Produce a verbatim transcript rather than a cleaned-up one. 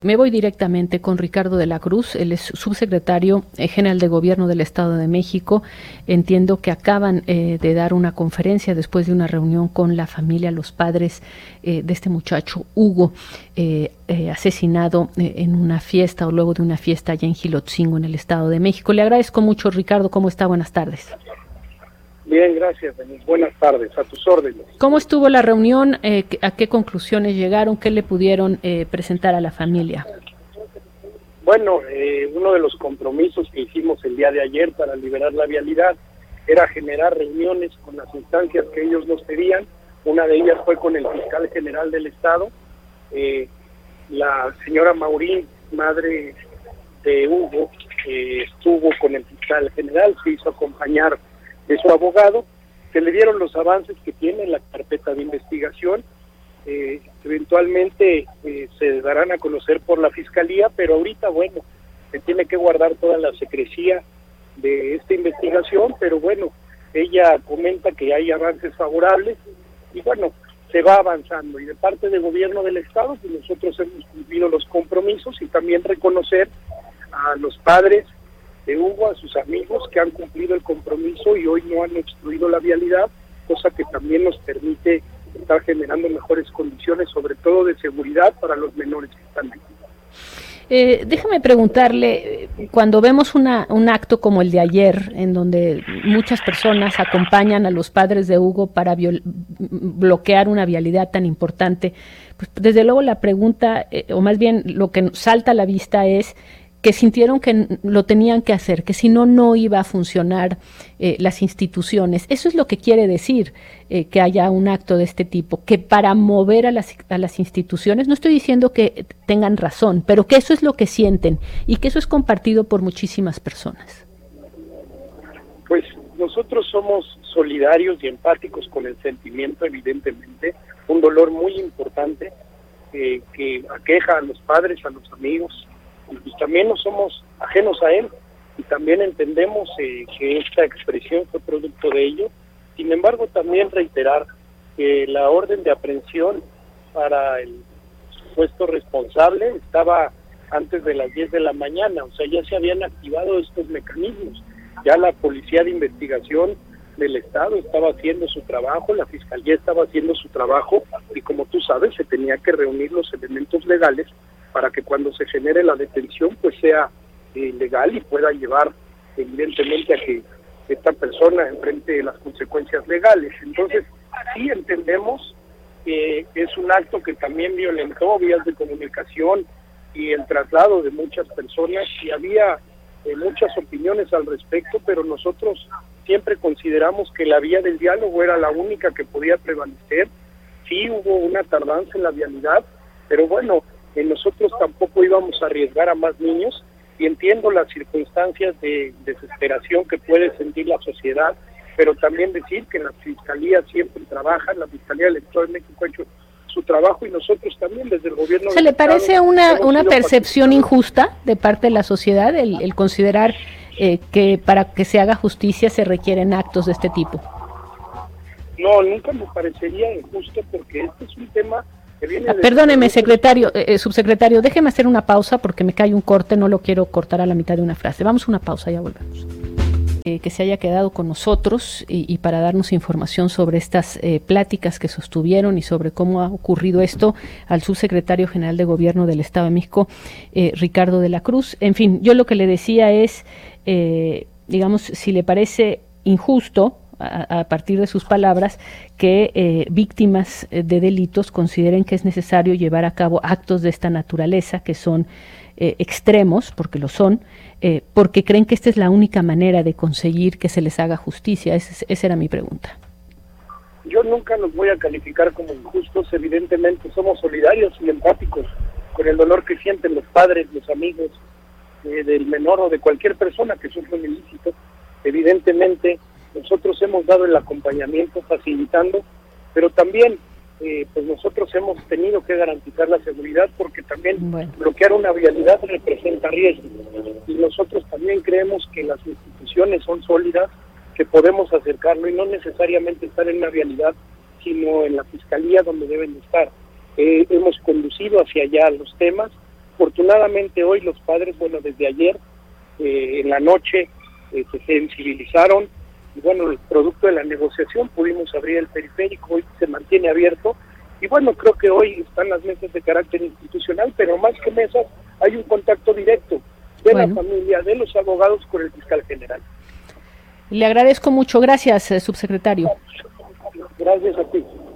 Me voy directamente con Ricardo de la Cruz, él es subsecretario general de Gobierno del Estado de México. Entiendo que acaban eh, de dar una conferencia después de una reunión con la familia, los padres eh, de este muchacho Hugo, eh, eh, asesinado eh, en una fiesta o luego de una fiesta allá en Jilotzingo, en el Estado de México. Le agradezco mucho, Ricardo. ¿Cómo está? Buenas tardes. Bien, gracias, Denise. Buenas tardes, a tus órdenes. ¿Cómo estuvo la reunión? Eh, ¿A qué conclusiones llegaron? ¿Qué le pudieron eh, presentar a la familia? Bueno, eh, uno de los compromisos que hicimos el día de ayer para liberar la vialidad era generar reuniones con las instancias que ellos nos pedían. Una de ellas fue con el fiscal general del Estado. Eh, la señora Maurín, madre de Hugo, eh, estuvo con el fiscal general, se hizo acompañar de su abogado, se le dieron los avances que tiene la carpeta de investigación. Eh, eventualmente eh, se darán a conocer por la fiscalía, pero ahorita, bueno, se tiene que guardar toda la secrecía de esta investigación, pero bueno, ella comenta que hay avances favorables y bueno, se va avanzando. Y de parte del gobierno del Estado, pues nosotros hemos cumplido los compromisos y también reconocer a los padres de Hugo, a sus amigos que han cumplido el compromiso y hoy no han obstruido la vialidad, cosa que también nos permite estar generando mejores condiciones, sobre todo de seguridad para los menores que están aquí. Eh, déjame preguntarle, cuando vemos una, un acto como el de ayer, en donde muchas personas acompañan a los padres de Hugo para viol- bloquear una vialidad tan importante, pues desde luego la pregunta, eh, o más bien lo que salta a la vista es que sintieron que lo tenían que hacer, que si no, no iba a funcionar eh, las instituciones. Eso es lo que quiere decir eh, que haya un acto de este tipo, que para mover a las, a las instituciones, no estoy diciendo que tengan razón, pero que eso es lo que sienten y que eso es compartido por muchísimas personas. Pues nosotros somos solidarios y empáticos con el sentimiento, evidentemente, un dolor muy importante eh, que aqueja a los padres, a los amigos, y pues también no somos ajenos a él y también entendemos eh, que esta expresión fue producto de ello. Sin embargo, también reiterar que la orden de aprehensión para el supuesto responsable estaba antes de las diez de la mañana, o sea, ya se habían activado estos mecanismos, ya la Policía de Investigación del Estado estaba haciendo su trabajo, la Fiscalía estaba haciendo su trabajo y como tú sabes, se tenía que reunir los elementos legales para que cuando se genere la detención pues sea eh, legal y pueda llevar evidentemente a que esta persona enfrente las consecuencias legales. Entonces sí entendemos que es un acto que también violentó vías de comunicación y el traslado de muchas personas y había eh, muchas opiniones al respecto, pero nosotros siempre consideramos que la vía del diálogo era la única que podía prevalecer. Sí hubo una tardanza en la vialidad, pero bueno, que nosotros tampoco íbamos a arriesgar a más niños y entiendo las circunstancias de desesperación que puede sentir la sociedad, pero también decir que la Fiscalía siempre trabaja, la Fiscalía del Estado de México ha hecho su trabajo y nosotros también desde el gobierno ¿Se le parece Estado, una, una percepción injusta de parte de la sociedad el, el considerar eh, que para que se haga justicia se requieren actos de este tipo? No, nunca me parecería injusto porque este es un tema Ah, perdóneme, secretario, eh, subsecretario, déjeme hacer una pausa porque me cae un corte, no lo quiero cortar a la mitad de una frase. Vamos a una pausa, ya volvemos. Eh, que se haya quedado con nosotros y, y para darnos información sobre estas eh, pláticas que sostuvieron y sobre cómo ha ocurrido esto al subsecretario general de Gobierno del Estado de México, eh, Ricardo de la Cruz. En fin, yo lo que le decía es, eh, digamos, si le parece injusto, a, a partir de sus palabras, que eh, víctimas de delitos consideren que es necesario llevar a cabo actos de esta naturaleza, que son eh, extremos, porque lo son, eh, porque creen que esta es la única manera de conseguir que se les haga justicia. Esa, esa era mi pregunta. Yo nunca los voy a calificar como injustos, evidentemente somos solidarios y empáticos con el dolor que sienten los padres, los amigos eh, del menor o de cualquier persona que sufre un ilícito. Evidentemente nosotros hemos dado el acompañamiento facilitando, pero también eh, pues nosotros hemos tenido que garantizar la seguridad porque también bueno. bloquear una vialidad representa riesgo y nosotros también creemos que las instituciones son sólidas, que podemos acercarlo y no necesariamente estar en una vialidad, sino en la Fiscalía donde deben estar. Eh, hemos conducido hacia allá los temas Afortunadamente hoy los padres, bueno, desde ayer eh, en la noche eh, se sensibilizaron y bueno, el producto de la negociación pudimos abrir el periférico, hoy se mantiene abierto y bueno, creo que hoy están las mesas de carácter institucional, pero más que mesas hay un contacto directo de bueno. la familia, de los abogados con el fiscal general. Le agradezco mucho, gracias, subsecretario. Gracias a ti.